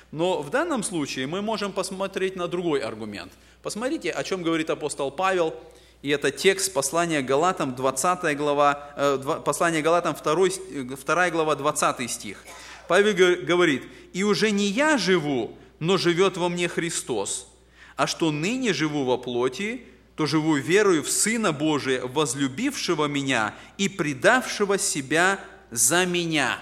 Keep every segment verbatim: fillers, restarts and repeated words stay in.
Но в данном случае мы можем посмотреть на другой аргумент. Посмотрите, о чем говорит апостол Павел, и это текст послания Галатам, двадцатая глава, э, послание Галатам, вторая глава, двадцатый стих. Павел говорит: «И уже не я живу, но живет во мне Христос. А что ныне живу во плоти, то живу верою в Сына Божия, возлюбившего меня и предавшего себя за меня».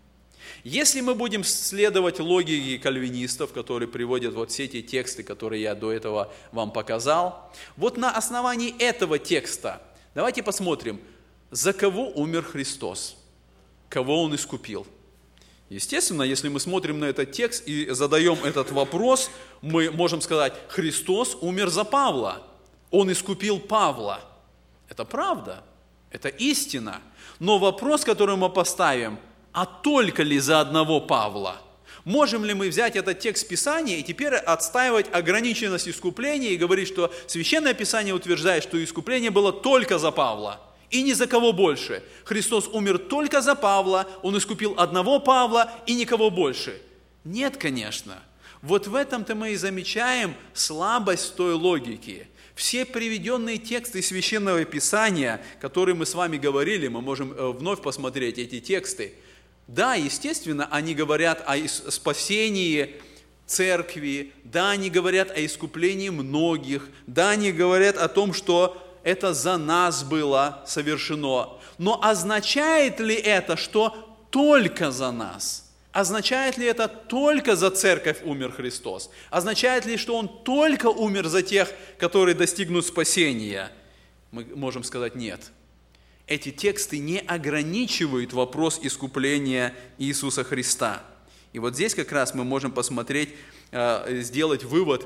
Если мы будем следовать логике кальвинистов, которые приводят вот все эти тексты, которые я до этого вам показал, вот на основании этого текста давайте посмотрим, за кого умер Христос, кого Он искупил. Естественно, если мы смотрим на этот текст и задаем этот вопрос, мы можем сказать: Христос умер за Павла, Он искупил Павла. Это правда, это истина. Но вопрос, который мы поставим: а только ли за одного Павла? Можем ли мы взять этот текст Писания и теперь отстаивать ограниченность искупления и говорить, что Священное Писание утверждает, что искупление было только за Павла и ни за кого больше? Христос умер только за Павла, Он искупил одного Павла и никого больше. Нет, конечно. Вот в этом-то мы и замечаем слабость той логики. Все приведенные тексты Священного Писания, которые мы с вами говорили, мы можем вновь посмотреть эти тексты. Да, естественно, они говорят о спасении церкви, да, они говорят о искуплении многих, да, они говорят о том, что это за нас было совершено. Но означает ли это, что только за нас? Означает ли это только за церковь умер Христос? Означает ли, что Он только умер за тех, которые достигнут спасения? Мы можем сказать нет. Эти тексты не ограничивают вопрос искупления Иисуса Христа. И вот здесь как раз мы можем посмотреть, сделать вывод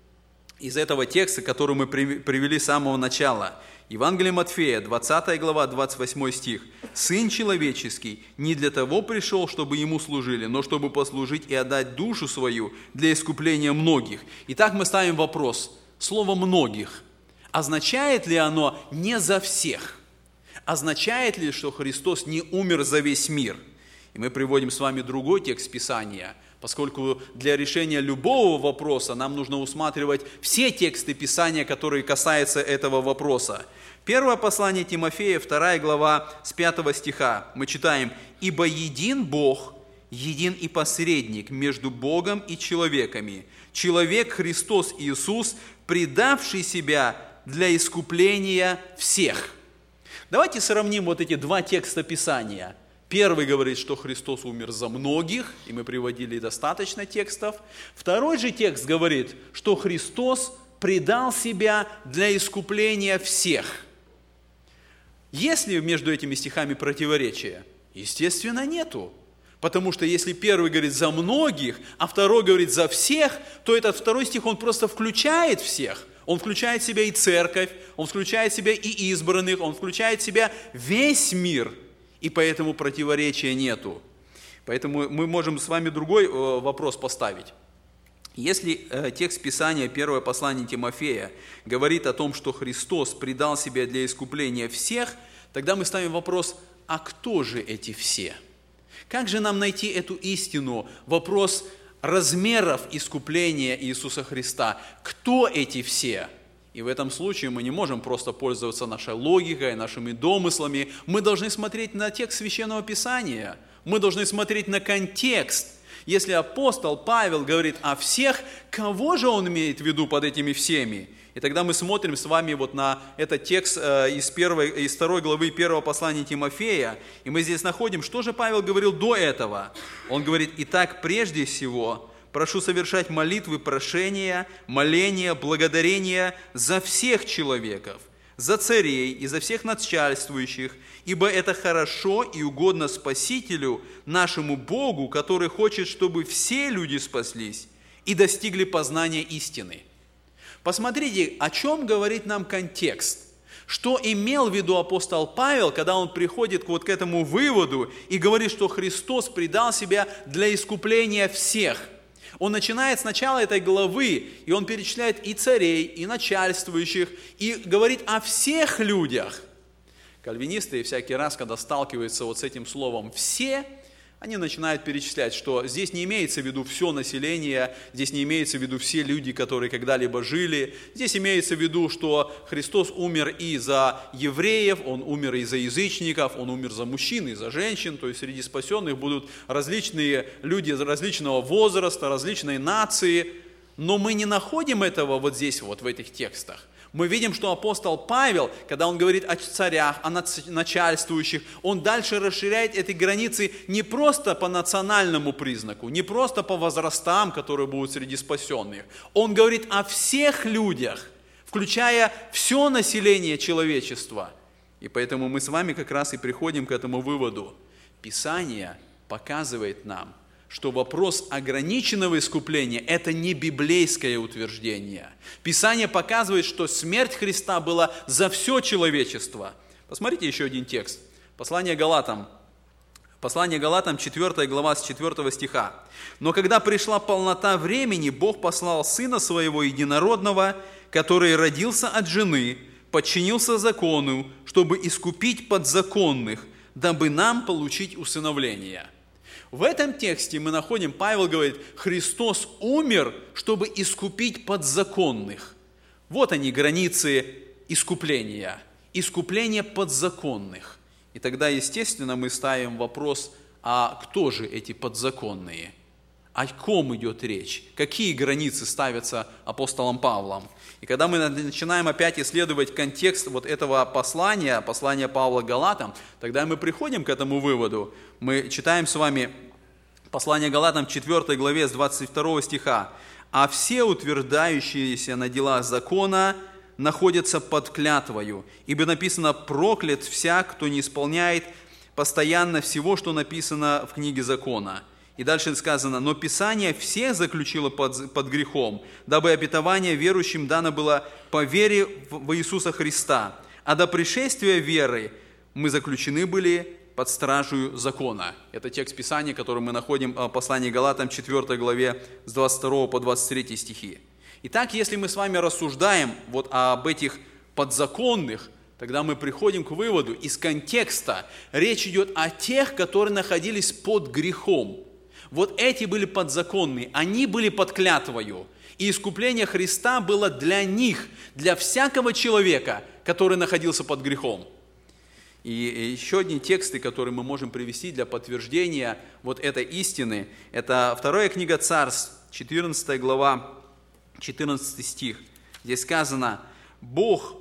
из этого текста, который мы привели с самого начала. Евангелие Матфея, двадцатая глава, двадцать восьмой стих. «Сын человеческий не для того пришел, чтобы Ему служили, но чтобы послужить и отдать душу свою для искупления многих». Итак, мы ставим вопрос. Слово «многих» означает ли оно «не за всех»? Означает ли, что Христос не умер за весь мир? И мы приводим с вами другой текст Писания, поскольку для решения любого вопроса нам нужно усматривать все тексты Писания, которые касаются этого вопроса. Первое послание Тимофея, вторая глава, с пятого стиха, мы читаем: «Ибо един Бог, един и посредник между Богом и человеками, человек Христос Иисус, предавший себя для искупления всех». Давайте сравним вот эти два текста Писания. Первый говорит, что Христос умер за многих, и мы приводили достаточно текстов. Второй же текст говорит, что Христос предал себя для искупления всех. Есть ли между этими стихами противоречие? Естественно, нету. Потому что если первый говорит за многих, а второй говорит за всех, то этот второй стих, он просто включает всех. Он включает в себя и церковь, он включает в себя и избранных, он включает в себя весь мир. И поэтому противоречия нету. Поэтому мы можем с вами другой вопрос поставить. Если текст Писания, первое послание Тимофея, говорит о том, что Христос предал себя для искупления всех, тогда мы ставим вопрос: а кто же эти все? Как же нам найти эту истину? Вопрос размеров искупления Иисуса Христа. Кто эти все? И в этом случае мы не можем просто пользоваться нашей логикой, нашими домыслами. Мы должны смотреть на текст Священного Писания. Мы должны смотреть на контекст. Если апостол Павел говорит о всех, кого же он имеет в виду под этими всеми? И тогда мы смотрим с вами вот на этот текст из, первой, из второй главы первого послания Тимофея, и мы здесь находим, что же Павел говорил до этого. Он говорит: «Итак, прежде всего, прошу совершать молитвы, прошения, моления, благодарения за всех человеков, за царей и за всех начальствующих, ибо это хорошо и угодно Спасителю, нашему Богу, который хочет, чтобы все люди спаслись и достигли познания истины». Посмотрите, о чем говорит нам контекст. Что имел в виду апостол Павел, когда он приходит вот к этому выводу и говорит, что Христос предал себя для искупления всех. Он начинает с начала этой главы, и он перечисляет и царей, и начальствующих, и говорит о всех людях. Кальвинисты всякий раз, когда сталкиваются вот с этим словом «все», они начинают перечислять, что здесь не имеется в виду все население, здесь не имеется в виду все люди, которые когда-либо жили. Здесь имеется в виду, что Христос умер и за евреев, Он умер и за язычников, Он умер за мужчин и за женщин. То есть среди спасенных будут различные люди различного возраста, различные нации. Но мы не находим этого вот здесь, вот в этих текстах. Мы видим, что апостол Павел, когда он говорит о царях, о начальствующих, он дальше расширяет эти границы не просто по национальному признаку, не просто по возрастам, которые будут среди спасенных. Он говорит о всех людях, включая все население человечества. И поэтому мы с вами как раз и приходим к этому выводу. Писание показывает нам, что вопрос ограниченного искупления – это не библейское утверждение. Писание показывает, что смерть Христа была за все человечество. Посмотрите еще один текст. Послание Галатам. Послание Галатам, четвёртая глава, с четвёртого стиха. «Но когда пришла полнота времени, Бог послал Сына Своего Единородного, который родился от жены, подчинился закону, чтобы искупить подзаконных, дабы нам получить усыновление». В этом тексте мы находим, Павел говорит, Христос умер, чтобы искупить подзаконных. Вот они, границы искупления. Искупление подзаконных. И тогда, естественно, мы ставим вопрос, а кто же эти подзаконные? О ком идет речь? Какие границы ставятся апостолом Павлом? И когда мы начинаем опять исследовать контекст вот этого послания, послания Павла к Галатам, тогда мы приходим к этому выводу. Мы читаем с вами послание Галатам в четвёртой главе с двадцать второго стиха. «А все утверждающиеся на делах закона находятся под клятвою, ибо написано: проклят всяк, кто не исполняет постоянно всего, что написано в книге закона». И дальше сказано: «Но Писание всех заключило под, под грехом, дабы обетование верующим дано было по вере в Иисуса Христа. А до пришествия веры мы заключены были под стражу закона». Это текст Писания, который мы находим в послании Галатам, четвёртой главе, с двадцать второго по двадцать третий стихи. Итак, если мы с вами рассуждаем вот об этих подзаконных, тогда мы приходим к выводу, из контекста речь идет о тех, которые находились под грехом. Вот эти были подзаконные, они были под клятвою. И искупление Христа было для них, для всякого человека, который находился под грехом. И еще одни тексты, которые мы можем привести для подтверждения вот этой истины, это вторая книга Царств, четырнадцатая глава, четырнадцатый стих. Здесь сказано: «Бог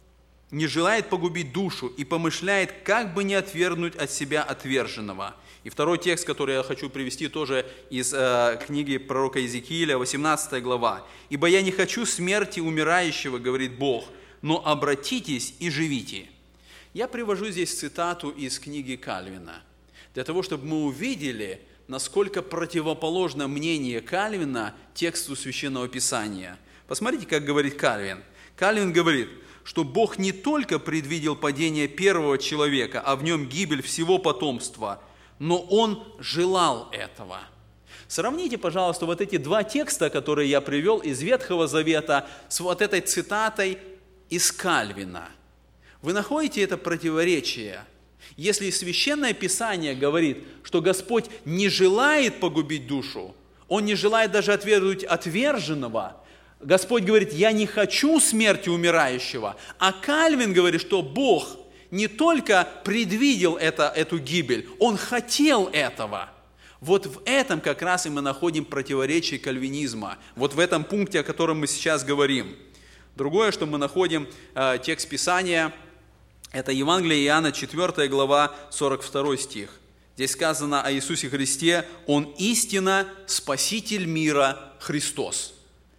не желает погубить душу и помышляет, как бы не отвергнуть от себя отверженного». И второй текст, который я хочу привести, тоже из э, книги пророка Иезекииля, восемнадцатая глава. «Ибо я не хочу смерти умирающего, говорит Бог, но обратитесь и живите». Я привожу здесь цитату из книги Кальвина, для того, чтобы мы увидели, насколько противоположно мнение Кальвина тексту Священного Писания. Посмотрите, как говорит Кальвин. Кальвин говорит, что Бог не только предвидел падение первого человека, а в нем гибель всего потомства, но Он желал этого. Сравните, пожалуйста, вот эти два текста, которые я привел из Ветхого Завета, с вот этой цитатой из Кальвина. Вы находите это противоречие? Если Священное Писание говорит, что Господь не желает погубить душу, Он не желает даже отвергнуть отверженного, Господь говорит: я не хочу смерти умирающего, а Кальвин говорит, что Бог не только предвидел это, эту гибель, Он хотел этого. Вот в этом как раз и мы находим противоречие кальвинизма, вот в этом пункте, о котором мы сейчас говорим. Другое, что мы находим, э, текст Писания, это Евангелие Иоанна, четвёртая глава, сорок второй стих. Здесь сказано о Иисусе Христе: Он истинно Спаситель мира Христос.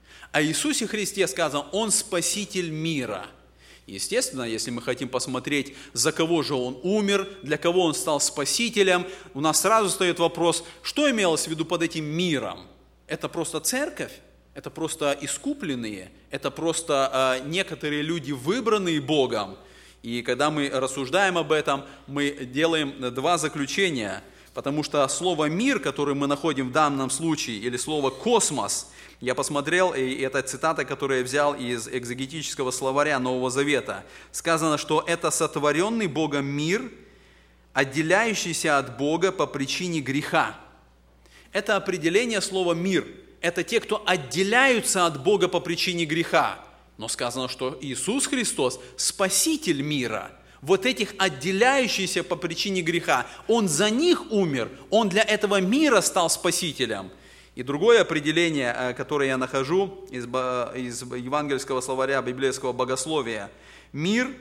О Иисусе Христе сказано: Он Спаситель мира. Естественно, если мы хотим посмотреть, за кого же Он умер, для кого Он стал Спасителем, у нас сразу встает вопрос, что имелось в виду под этим миром? Это просто церковь? Это просто искупленные? Это просто э, некоторые люди, выбранные Богом? И когда мы рассуждаем об этом, мы делаем два заключения, потому что слово «мир», которое мы находим в данном случае, или слово «космос», я посмотрел, и это цитата, которую я взял из экзегетического словаря Нового Завета, сказано, что это сотворенный Богом мир, отделяющийся от Бога по причине греха. Это определение слова «мир». Это те, кто отделяются от Бога по причине греха. Но сказано, что Иисус Христос – Спаситель мира. Вот этих отделяющихся по причине греха. Он за них умер. Он для этого мира стал Спасителем. И другое определение, которое я нахожу из, из евангельского словаря библейского богословия. Мир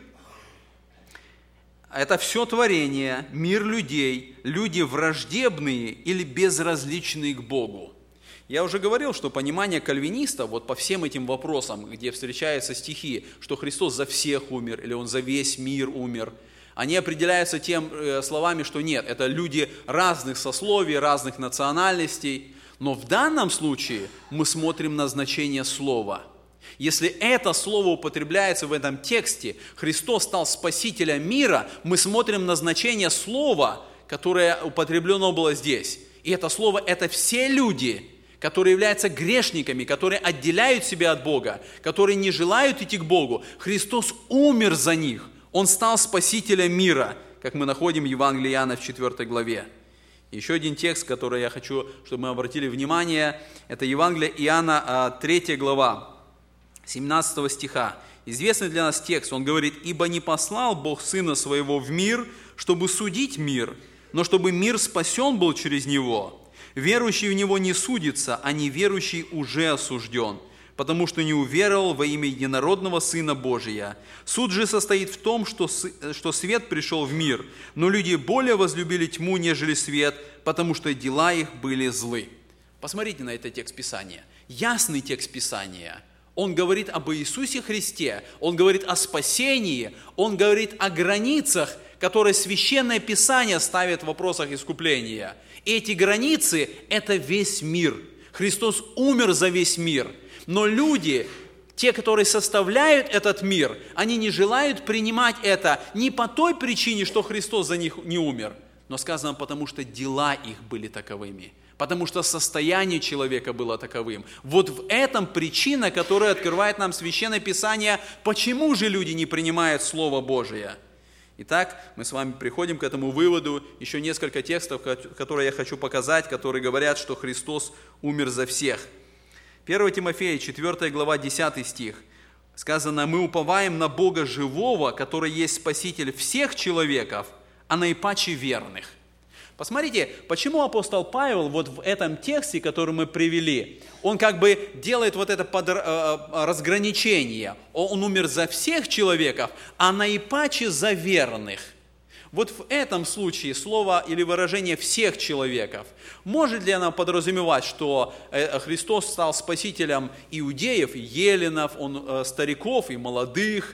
– это все творение, мир людей, люди враждебные или безразличные к Богу. Я уже говорил, что понимание кальвиниста вот по всем этим вопросам, где встречаются стихи, что Христос за всех умер или Он за весь мир умер, они определяются тем э, словами, что нет, это люди разных сословий, разных национальностей. Но в данном случае мы смотрим на значение слова. Если это слово употребляется в этом тексте, Христос стал Спасителем мира, мы смотрим на значение слова, которое употреблено было здесь. И это слово – это все люди, которые являются грешниками, которые отделяют себя от Бога, которые не желают идти к Богу. Христос умер за них. Он стал Спасителем мира, как мы находим в Евангелии Иоанна в четвёртой главе. Еще один текст, который я хочу, чтобы мы обратили внимание, это Евангелие Иоанна, третья глава, семнадцатого стиха. Известный для нас текст, он говорит: «Ибо не послал Бог Сына Своего в мир, чтобы судить мир, но чтобы мир спасен был через Него. Верующий в Него не судится, а неверующий уже осужден, потому что не уверовал во имя единородного Сына Божия. Суд же состоит в том, что, что свет пришел в мир, но люди более возлюбили тьму, нежели свет, потому что дела их были злы». Посмотрите на этот текст Писания. Ясный текст Писания. Он говорит об Иисусе Христе, он говорит о спасении, он говорит о границах, которые Священное Писание ставит в вопросах искупления. И эти границы – это весь мир. Христос умер за весь мир. Но люди, те, которые составляют этот мир, они не желают принимать это не по той причине, что Христос за них не умер, но сказано, потому что дела их были таковыми, потому что состояние человека было таковым. Вот в этом причина, которая открывает нам Священное Писание, почему же люди не принимают Слово Божие. Итак, мы с вами приходим к этому выводу. Еще несколько текстов, которые я хочу показать, которые говорят, что Христос умер за всех. первое Тимофея, четвёртая глава, десятый стих. Сказано: «Мы уповаем на Бога живого, который есть Спаситель всех человеков, а наипаче верных». Посмотрите, почему апостол Павел вот в этом тексте, который мы привели, он как бы делает вот это под, э, разграничение. Он умер за всех человеков, а наипаче за верных. Вот в этом случае слово или выражение «всех человеков» может ли оно подразумевать, что Христос стал спасителем иудеев и еленов, он, стариков и молодых,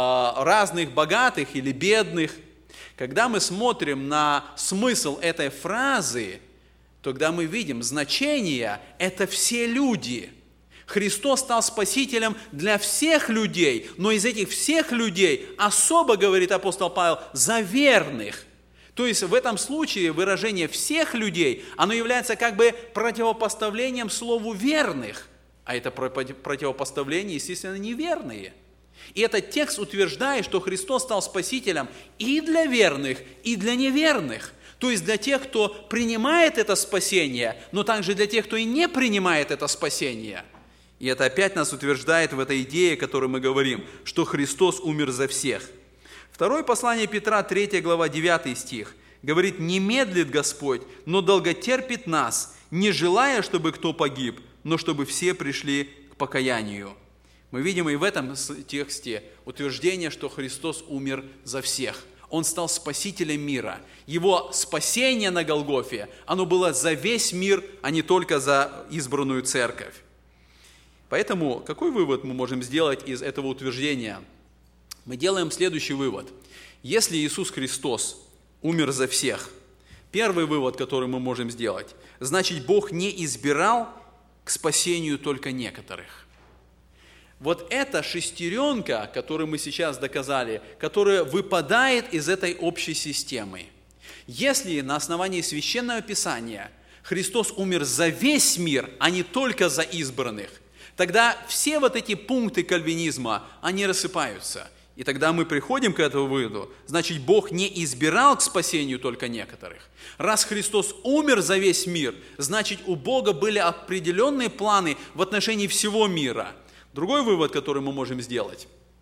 разных богатых или бедных? Когда мы смотрим на смысл этой фразы, тогда мы видим значение – это все люди. Христос стал спасителем для всех людей, но из этих всех людей особо, говорит апостол Павел, за верных. То есть в этом случае выражение «всех людей», оно является как бы противопоставлением слову «верных», а это противопоставление, естественно, неверные. И этот текст утверждает, что Христос стал спасителем и для верных, и для неверных. То есть для тех, кто принимает это спасение, но также для тех, кто и не принимает это спасение. И это опять нас утверждает в этой идее, о которой мы говорим, что Христос умер за всех. Второе послание Петра, третья глава, девятый стих, говорит: «Не медлит Господь, но долготерпит нас, не желая, чтобы кто погиб, но чтобы все пришли к покаянию». Мы видим и в этом тексте утверждение, что Христос умер за всех. Он стал спасителем мира. Его спасение на Голгофе, оно было за весь мир, а не только за избранную церковь. Поэтому какой вывод мы можем сделать из этого утверждения? Мы делаем следующий вывод. Если Иисус Христос умер за всех, первый вывод, который мы можем сделать, значит, Бог не избирал к спасению только некоторых. Вот эта шестеренка, которую мы сейчас доказали, которая выпадает из этой общей системы. Если на основании Священного Писания Христос умер за весь мир, а не только за избранных, тогда все вот эти пункты кальвинизма, они рассыпаются. И тогда мы приходим к этому выводу, значит, Бог не избирал к спасению только некоторых. Раз Христос умер за весь мир, значит, у Бога были определенные планы в отношении всего мира. Другой вывод, который мы можем сделать.